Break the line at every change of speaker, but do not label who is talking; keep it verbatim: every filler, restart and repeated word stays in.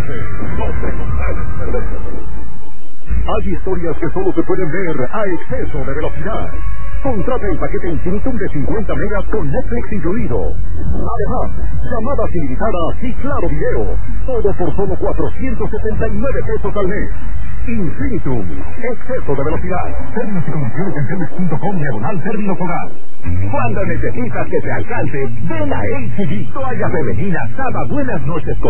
catorce. No te lo puedes perder. Hay historias que solo se pueden ver a exceso de velocidad. Contrata el paquete Infinitum de cincuenta megas con Netflix incluido. Además, llamadas ilimitadas y claro video. Todo por solo cuatrocientos setenta y nueve pesos al mes. Infinitum, exceso de velocidad. Términos y condiciones en telmex punto com diagonal término fogar. Cuando necesitas que te alcance, ven a H G. Toalla femenina Saba Buenas Noches con